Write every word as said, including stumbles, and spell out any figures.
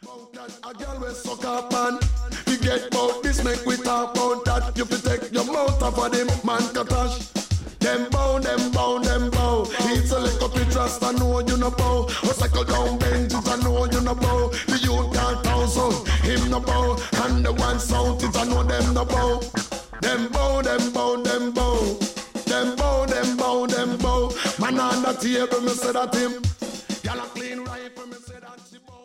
A girl will suck up man. We get bout this, make we talk about that. You fi take your mouth off of them, man katash. Them bow, them bow, them bow. It's a lick up your trust, I know you no bow. Or cycle down benches, I know you no bow. The youth can't thousand, him no bow. And the one sound is, I know them no bow. Them bow, them bow, them bow. Them bow, them bow, them bow. Man on the table, me say that him. Y'all a clean rifle, me say that she bow.